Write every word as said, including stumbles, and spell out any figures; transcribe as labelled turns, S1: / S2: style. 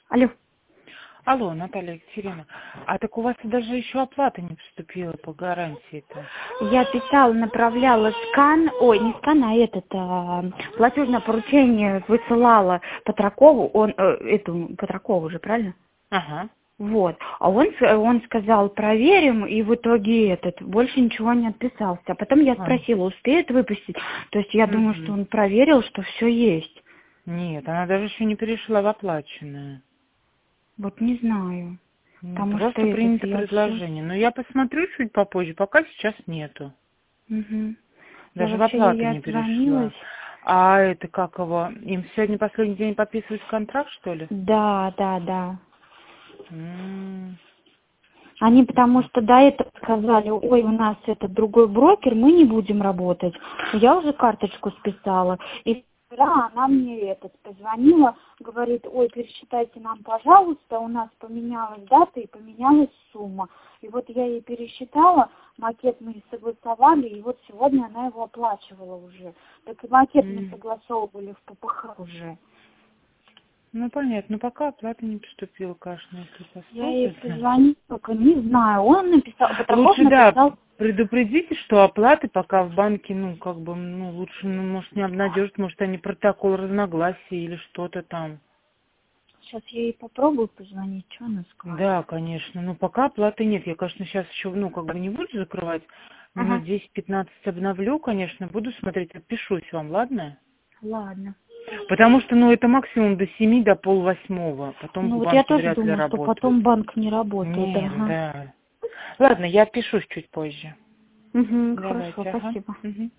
S1: Алло.
S2: Алло, Наталья Екатерина, а так у вас даже еще оплата не поступила по гарантии-то?
S1: Я писала, направляла скан, ой, не скан, а этот, а, платежное поручение высылала Патракову, он, э, эту, Патракову же, правильно?
S2: Ага.
S1: Вот, а он, с- он сказал, проверим, и в итоге этот, больше ничего не отписался. А потом я
S2: А.
S1: спросила, успеет выпустить? То есть я думаю,
S2: Мгм.
S1: что он проверил, что все есть.
S2: Нет, она даже еще не перешла в оплаченное.
S1: Вот не знаю.
S2: Ну,
S1: Потому что
S2: просто
S1: этот,
S2: принято
S1: я все...
S2: предложение. Но я посмотрю чуть попозже, пока сейчас нету.
S1: Угу. Я
S2: Даже в
S1: вообще
S2: оплату
S1: ей
S2: не перешла.
S1: отзвонилась.
S2: А это как его? Им сегодня последний день подписывать контракт, что ли?
S1: Да, да, да.
S2: М.
S1: Они потому что до этого сказали, ой, у нас это другой брокер, мы не будем работать. Я уже карточку списала. И вчера она мне этот позвонила, говорит, ой, пересчитайте нам, пожалуйста, у нас поменялась дата и поменялась сумма. И вот я ей пересчитала, макет мы согласовали, и вот сегодня она его оплачивала уже. Так и макет мы
S2: М.
S1: согласовывали в ППХ уже.
S2: Ну, понятно, но пока оплата не поступила, конечно, если
S1: Я ей
S2: поступит.
S1: позвонила, только не знаю. Он написал, Патраков
S2: Лучше, да,
S1: написал.
S2: предупредите, что оплаты пока в банке, ну, как бы, ну, лучше, ну, может, не обнадежить, может, они протокол разногласий или что-то там.
S1: Сейчас я ей попробую позвонить, что она скажет.
S2: Да, конечно, но пока оплаты нет. Я, конечно, сейчас еще, ну, как бы не буду закрывать.
S1: Ага,
S2: Минут десять-пятнадцать обновлю, конечно, буду смотреть, отпишусь вам, ладно?
S1: ладно.
S2: Потому что, ну, это максимум до семи, до полвосьмого. Потом
S1: Ну вот я
S2: банки
S1: тоже
S2: вряд ли
S1: думаю, что
S2: работают.
S1: потом банк не работает.
S2: Нет,
S1: Ага.
S2: да. Ладно, я отпишусь чуть позже.
S1: Угу, хорошо,
S2: Давайте, ага.
S1: спасибо.
S2: Мгм.